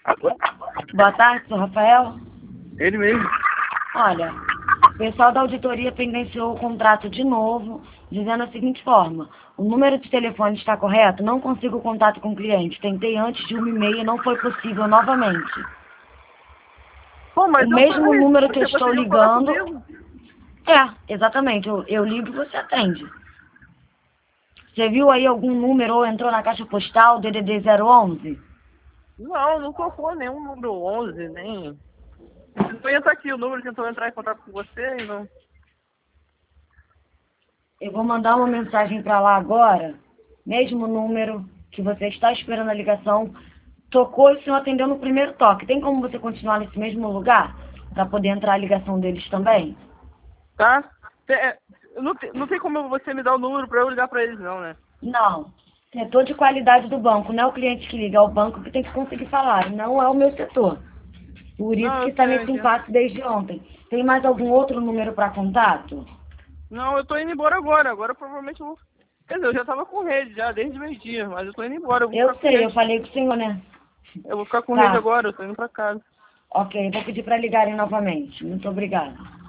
Agora? Boa tarde, sou Rafael. Ele mesmo. Olha, o pessoal da auditoria pendenciou o contrato de novo, dizendo a seguinte forma: o número de telefone está correto, não consigo contato com o cliente. Tentei antes de 1h30 e não foi possível novamente. Pô, mas O eu mesmo falei, número que eu você estou conseguiu falar ligando. comigo? Exatamente, eu ligo e você atende. Você viu aí algum número ou entrou na caixa postal DDD 011? Não, não tocou nenhum número 11, nem... Tentou entrar aqui, o número tentou entrar em contato com você e não... Eu vou mandar uma mensagem para lá agora, mesmo número que você está esperando a ligação, tocou e o senhor atendeu no primeiro toque. Tem como você continuar nesse mesmo lugar para poder entrar a ligação deles também? Tá? Não tem como você me dar o número pra eu ligar pra eles não, né? Não. Setor de qualidade do banco, não é o cliente que liga, é o banco que tem que conseguir falar, não é o meu setor. Por isso Não, que eu está sei, eu nesse entendo. impasse desde ontem. Tem mais algum outro número para contato? Não, eu tô indo embora agora. Agora provavelmente eu vou... Quer dizer, eu já tava com rede já, desde meio-dia, mas eu tô indo embora, eu vou Eu ficar com sei, eu rede. falei com o senhor, né? Eu vou ficar com rede Tá. agora, eu tô indo pra casa. Ok, vou pedir para ligarem novamente. Muito obrigada.